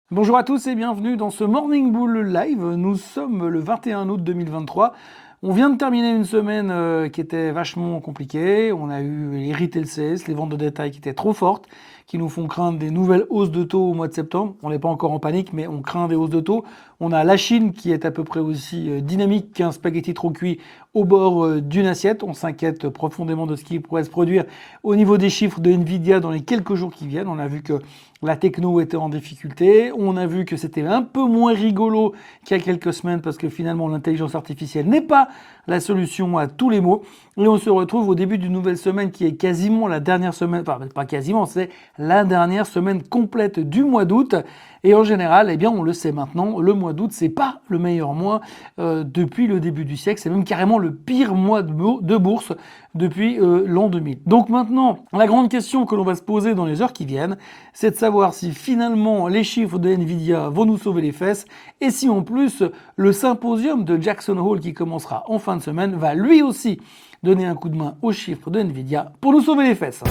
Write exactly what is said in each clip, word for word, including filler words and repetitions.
Bonjour à tous et bienvenue dans ce Morning Bull Live. Nous sommes le vingt et un août deux mille vingt-trois. On vient de terminer une semaine euh, qui était vachement compliquée. On a eu les retail sales, les ventes de détail qui étaient trop fortes, qui nous font craindre des nouvelles hausses de taux au mois de septembre. On n'est pas encore en panique, mais on craint des hausses de taux. On a la Chine qui est à peu près aussi euh, dynamique qu'un spaghetti trop cuit au bord euh, d'une assiette. On s'inquiète profondément de ce qui pourrait se produire au niveau des chiffres de Nvidia dans les quelques jours qui viennent. On a vu que la techno était en difficulté. On a vu que c'était un peu moins rigolo qu'il y a quelques semaines parce que finalement l'intelligence artificielle n'est pas la solution à tous les maux. Et on se retrouve au début d'une nouvelle semaine qui est quasiment la dernière semaine, enfin pas quasiment, c'est la dernière semaine complète du mois d'août. Et en général, eh bien, on le sait maintenant, le mois d'août, c'est pas le meilleur mois euh, depuis le début du siècle. C'est même carrément le pire mois de, de bourse depuis euh, l'an deux mille. Donc maintenant, la grande question que l'on va se poser dans les heures qui viennent, c'est de savoir si finalement les chiffres de Nvidia vont nous sauver les fesses et si en plus le symposium de Jackson Hole qui commencera en fin de semaine va lui aussi donner un coup de main aux chiffres de Nvidia pour nous sauver les fesses.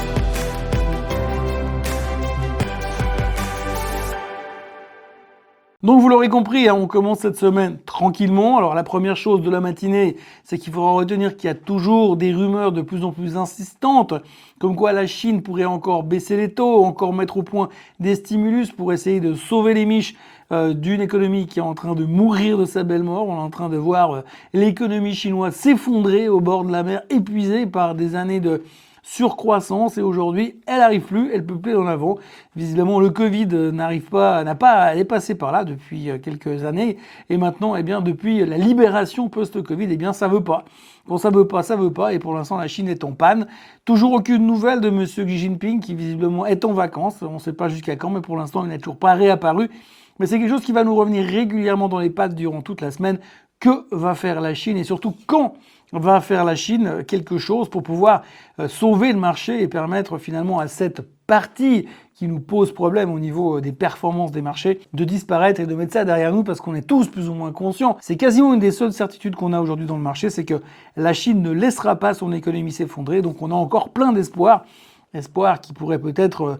Donc vous l'aurez compris, hein, on commence cette semaine tranquillement. Alors la première chose de la matinée, c'est qu'il faudra retenir qu'il y a toujours des rumeurs de plus en plus insistantes, comme quoi la Chine pourrait encore baisser les taux, encore mettre au point des stimulus pour essayer de sauver les miches euh, d'une économie qui est en train de mourir de sa belle mort. On est en train de voir euh, l'économie chinoise s'effondrer au bord de la mer, épuisée par des années de surcroissance, et aujourd'hui elle arrive plus, elle peut plus en avant. Visiblement le Covid n'arrive pas, n'a pas, elle est passée par là depuis quelques années, et maintenant, eh bien, depuis la libération post-Covid, eh bien, ça veut pas. Bon, ça veut pas, ça veut pas, et pour l'instant la Chine est en panne. Toujours aucune nouvelle de Monsieur Xi Jinping qui visiblement est en vacances. On ne sait pas jusqu'à quand, mais pour l'instant il n'est toujours pas réapparu. Mais c'est quelque chose qui va nous revenir régulièrement dans les pattes durant toute la semaine. Que va faire la Chine et surtout quand va faire la Chine quelque chose pour pouvoir sauver le marché et permettre finalement à cette partie qui nous pose problème au niveau des performances des marchés de disparaître et de mettre ça derrière nous parce qu'on est tous plus ou moins conscients. C'est quasiment une des seules certitudes qu'on a aujourd'hui dans le marché, c'est que la Chine ne laissera pas son économie s'effondrer, donc on a encore plein d'espoir, espoir qui pourrait peut-être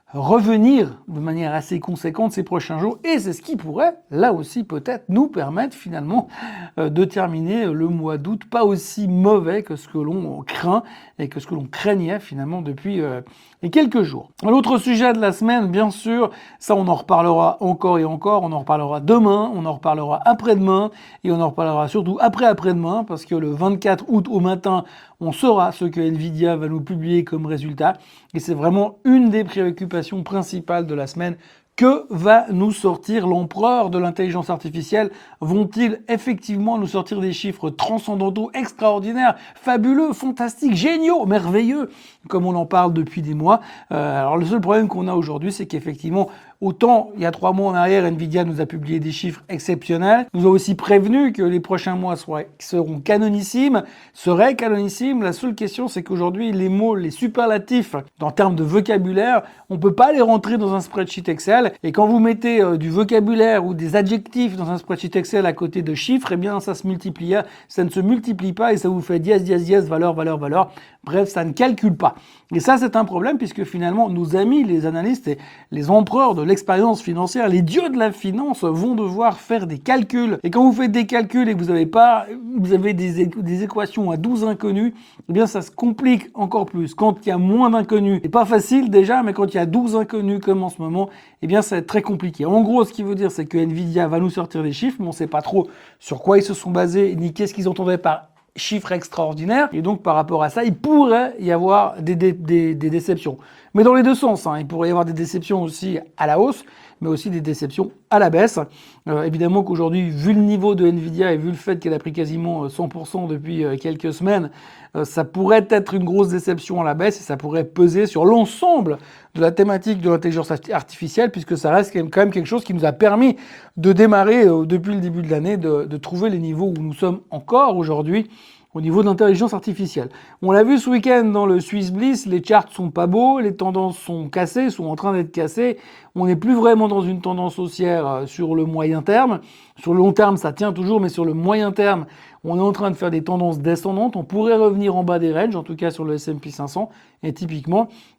revenir de manière assez conséquente ces prochains jours, et c'est ce qui pourrait, là aussi peut-être, nous permettre finalement euh, de terminer le mois d'août pas aussi mauvais que ce que l'on craint et que ce que l'on craignait finalement depuis euh, les quelques jours. L'autre sujet de la semaine, bien sûr, ça on en reparlera encore et encore, on en reparlera demain, on en reparlera après-demain, et on en reparlera surtout après-après-demain, parce que le vingt-quatre août au matin, on saura ce que Nvidia va nous publier comme résultat, et c'est vraiment une des préoccupations principales de la semaine. Que va nous sortir l'empereur de l'intelligence artificielle? Vont-ils effectivement nous sortir des chiffres transcendantaux, extraordinaires, fabuleux, fantastiques, géniaux, merveilleux, comme on en parle depuis des mois? euh, Alors le seul problème qu'on a aujourd'hui, c'est qu'effectivement, autant il y a trois mois en arrière, Nvidia nous a publié des chiffres exceptionnels, nous a aussi prévenu que les prochains mois soient, seront canonissimes, seraient canonissimes. La seule question, c'est qu'aujourd'hui, les mots, les superlatifs, en termes de vocabulaire, on peut pas les rentrer dans un spreadsheet Excel. Et quand vous mettez euh, du vocabulaire ou des adjectifs dans un spreadsheet Excel à côté de chiffres, eh bien, ça se multiplie, ça ne se multiplie pas et ça vous fait dièse, dièse, dièse, valeur, valeur, valeur. Bref, ça ne calcule pas. Et ça, c'est un problème puisque finalement, nos amis, les analystes et les empereurs de l'expérience financière, les dieux de la finance vont devoir faire des calculs. Et quand vous faites des calculs et que vous avez pas, vous avez des, des équations à douze inconnus, eh bien, ça se complique encore plus. Quand il y a moins d'inconnus, c'est pas facile déjà, mais quand il y a douze inconnus comme en ce moment, eh bien, ça va être très compliqué. En gros, ce qui veut dire, c'est que Nvidia va nous sortir des chiffres, mais on sait pas trop sur quoi ils se sont basés, ni qu'est-ce qu'ils entendaient par chiffres extraordinaires, et donc par rapport à ça, il pourrait y avoir des, des, des, des déceptions. Mais dans les deux sens, hein. Il pourrait y avoir des déceptions aussi à la hausse, mais aussi des déceptions à la baisse. Euh, évidemment qu'aujourd'hui, vu le niveau de Nvidia et vu le fait qu'elle a pris quasiment cent pour cent depuis euh, quelques semaines, euh, ça pourrait être une grosse déception à la baisse et ça pourrait peser sur l'ensemble de la thématique de l'intelligence artificielle, puisque ça reste quand même quelque chose qui nous a permis de démarrer euh, depuis le début de l'année, de, de trouver les niveaux où nous sommes encore aujourd'hui au niveau de l'intelligence artificielle. On l'a vu ce week-end dans le Swiss Bliss, les charts sont pas beaux, les tendances sont cassées, sont en train d'être cassées. On n'est plus vraiment dans une tendance haussière sur le moyen terme. Sur le long terme, ça tient toujours, mais sur le moyen terme, on est en train de faire des tendances descendantes. On pourrait revenir en bas des ranges, en tout cas sur le S and P cinq cents. Et typiquement,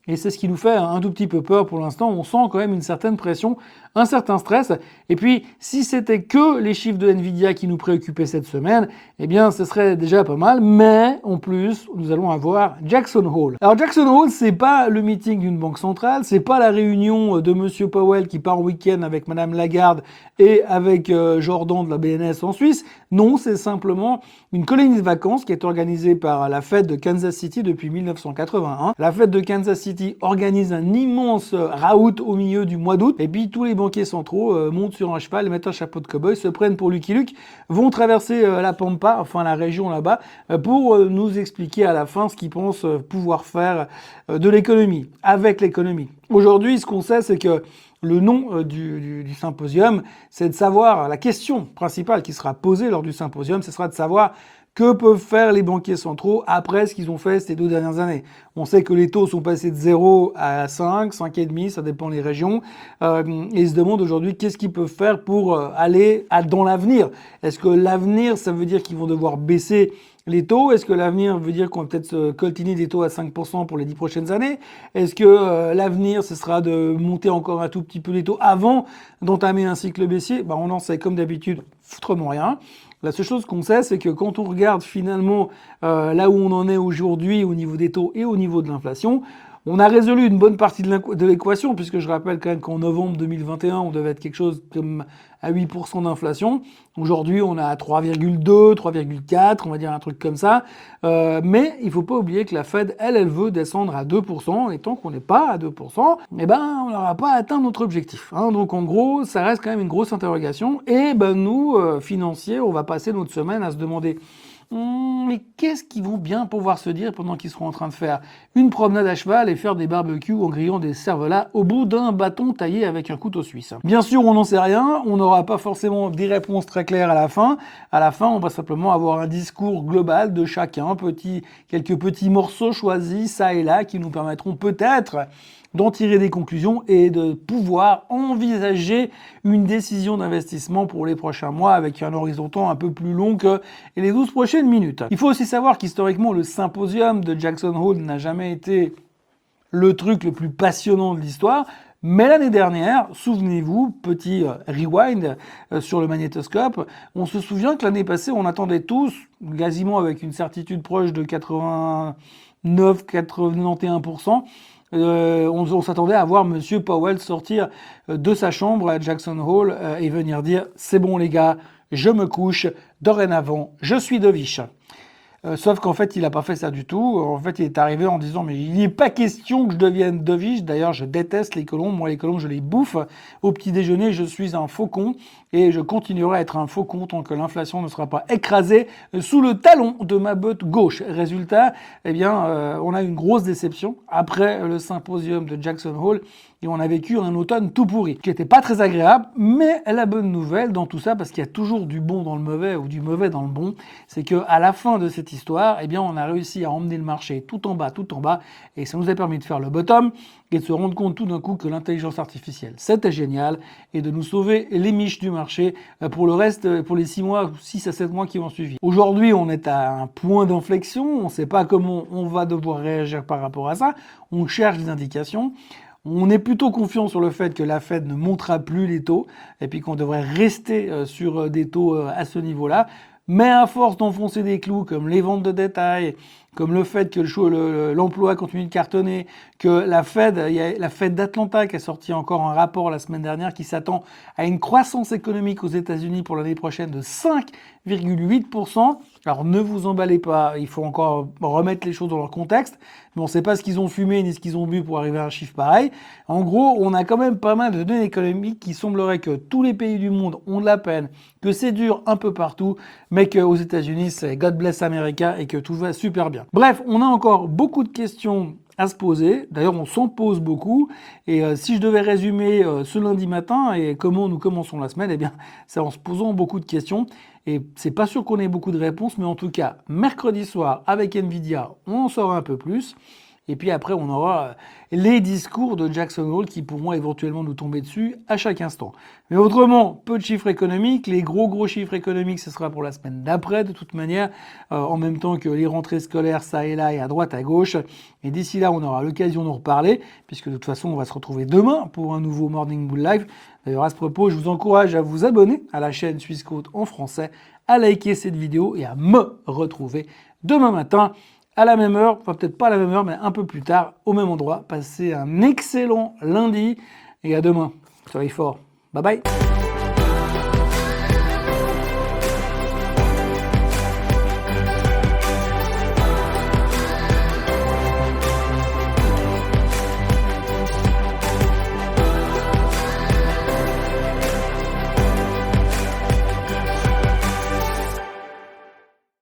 Et c'est ce qui nous fait un tout petit peu peur pour l'instant. On sent quand même une certaine pression, un certain stress. Et puis, si c'était que les chiffres de Nvidia qui nous préoccupaient cette semaine, eh bien, ce serait déjà pas mal. Mais, en plus, nous allons avoir Jackson Hole. Alors, Jackson Hole, c'est pas le meeting d'une banque centrale, c'est pas la réunion de Monsieur Powell qui part en week-end avec Madame Lagarde et avec euh, Jordan de la B N S en Suisse. Non, c'est simplement une colonie de vacances qui est organisée par la Fed de Kansas City depuis mille neuf cent quatre-vingt-un. La Fed de Kansas City organise un immense raout au milieu du mois d'août, et puis tous les banquiers centraux euh, montent sur un cheval, mettent un chapeau de cow-boy, se prennent pour Lucky Luke, vont traverser euh, la Pampa, enfin la région là-bas, euh, pour euh, nous expliquer à la fin ce qu'ils pensent euh, pouvoir faire euh, de l'économie, avec l'économie. Aujourd'hui, ce qu'on sait, c'est que le nom euh, du, du, du symposium, c'est de savoir, la question principale qui sera posée lors du symposium, ce sera de savoir que peuvent faire les banquiers centraux après ce qu'ils ont fait ces deux dernières années. On sait que les taux sont passés de zéro à cinq, cinq virgule cinq, ça dépend des régions. Euh, et ils se demandent aujourd'hui qu'est-ce qu'ils peuvent faire pour euh, aller à, dans l'avenir. Est-ce que l'avenir, ça veut dire qu'ils vont devoir baisser les taux? Est-ce que l'avenir veut dire qu'on va peut-être se coltiner des taux à cinq pour cent pour les dix prochaines années? Est-ce que euh, l'avenir, ce sera de monter encore un tout petit peu les taux avant d'entamer un cycle baissier? Ben, on en sait comme d'habitude foutrement rien. La seule chose qu'on sait, c'est que quand on regarde finalement euh, là où on en est aujourd'hui au niveau des taux et au niveau de l'inflation, on a résolu une bonne partie de l'équation, puisque je rappelle quand même qu'en novembre deux mille vingt et un, on devait être quelque chose comme à huit pour cent d'inflation. Aujourd'hui, on est à trois virgule deux, trois virgule quatre, on va dire un truc comme ça. Euh, mais il faut pas oublier que la Fed, elle, elle veut descendre à deux pour cent. Et tant qu'on n'est pas à deux pour cent, eh ben, on n'aura pas atteint notre objectif. Hein. Donc, en gros, ça reste quand même une grosse interrogation. Et ben, nous, euh, financiers, on va passer notre semaine à se demander Hum, mais qu'est-ce qu'ils vont bien pouvoir se dire pendant qu'ils seront en train de faire une promenade à cheval et faire des barbecues en grillant des cervelas au bout d'un bâton taillé avec un couteau suisse? Bien sûr, on n'en sait rien, on n'aura pas forcément des réponses très claires à la fin. À la fin, on va simplement avoir un discours global de chacun, petit, quelques petits morceaux choisis, ça et là, qui nous permettront peut-être d'en tirer des conclusions et de pouvoir envisager une décision d'investissement pour les prochains mois avec un horizon temps un peu plus long que les douze prochaines minutes. Il faut aussi savoir qu'historiquement, le symposium de Jackson Hole n'a jamais été le truc le plus passionnant de l'histoire. Mais l'année dernière, souvenez-vous, petit euh, rewind euh, sur le magnétoscope, on se souvient que l'année passée, on attendait tous, quasiment avec une certitude proche de quatre-vingt-neuf à quatre-vingt-onze pour cent, Euh, on, on s'attendait à voir Monsieur Powell sortir de sa chambre à Jackson Hole euh, et venir dire « C'est bon les gars, je me couche, dorénavant, je suis dovish ». Euh, sauf qu'en fait, il n'a pas fait ça du tout. En fait, il est arrivé en disant « Mais il n'est pas question que je devienne dovish. D'ailleurs, je déteste les colombes. Moi, les colombes, je les bouffe. Au petit déjeuner, je suis un faucon et je continuerai à être un faucon tant que l'inflation ne sera pas écrasée sous le talon de ma botte gauche. » Résultat, eh bien, euh, on a une grosse déception après le symposium de Jackson Hole et on a vécu un automne tout pourri, qui n'était pas très agréable. Mais la bonne nouvelle dans tout ça, parce qu'il y a toujours du bon dans le mauvais ou du mauvais dans le bon, c'est que à la fin de cette histoire, eh bien, on a réussi à emmener le marché tout en bas, tout en bas, et ça nous a permis de faire le bottom et de se rendre compte tout d'un coup que l'intelligence artificielle, c'était génial, et de nous sauver les miches du marché pour le reste, pour les six mois, six à sept mois qui vont suivre. Aujourd'hui, on est à un point d'inflexion, on ne sait pas comment on va devoir réagir par rapport à ça, on cherche des indications. On est plutôt confiant sur le fait que la Fed ne montera plus les taux et puis qu'on devrait rester sur des taux à ce niveau-là. Mais à force d'enfoncer des clous comme les ventes de détail, comme le fait que l'emploi continue de cartonner, que la Fed, il y a la Fed d'Atlanta qui a sorti encore un rapport la semaine dernière qui s'attend à une croissance économique aux États-Unis pour l'année prochaine de cinq virgule huit pour cent. Alors ne vous emballez pas, il faut encore remettre les choses dans leur contexte, mais on ne sait pas ce qu'ils ont fumé ni ce qu'ils ont bu pour arriver à un chiffre pareil. En gros, on a quand même pas mal de données économiques qui sembleraient que tous les pays du monde ont de la peine, que c'est dur un peu partout, mais qu'aux États-Unis, c'est God bless America et que tout va super bien. Bref, on a encore beaucoup de questions à se poser. D'ailleurs, on s'en pose beaucoup. Et euh, si je devais résumer euh, ce lundi matin et comment nous commençons la semaine, eh bien, c'est en se posant beaucoup de questions. Et c'est pas sûr qu'on ait beaucoup de réponses, mais en tout cas, mercredi soir, avec Nvidia, on en saura un peu plus. Et puis après, on aura les discours de Jackson Hole qui pourront éventuellement nous tomber dessus à chaque instant. Mais autrement, peu de chiffres économiques. Les gros gros chiffres économiques, ce sera pour la semaine d'après, de toute manière, euh, en même temps que les rentrées scolaires, ça et là, et à droite, à gauche. Et d'ici là, on aura l'occasion d'en reparler, puisque de toute façon, on va se retrouver demain pour un nouveau Morning Bull Live. D'ailleurs, à ce propos, je vous encourage à vous abonner à la chaîne Swissquote en français, à liker cette vidéo et à me retrouver demain matin à la même heure, enfin peut-être pas à la même heure, mais un peu plus tard, au même endroit. Passez un excellent lundi et à demain. Soyez forts. Bye bye.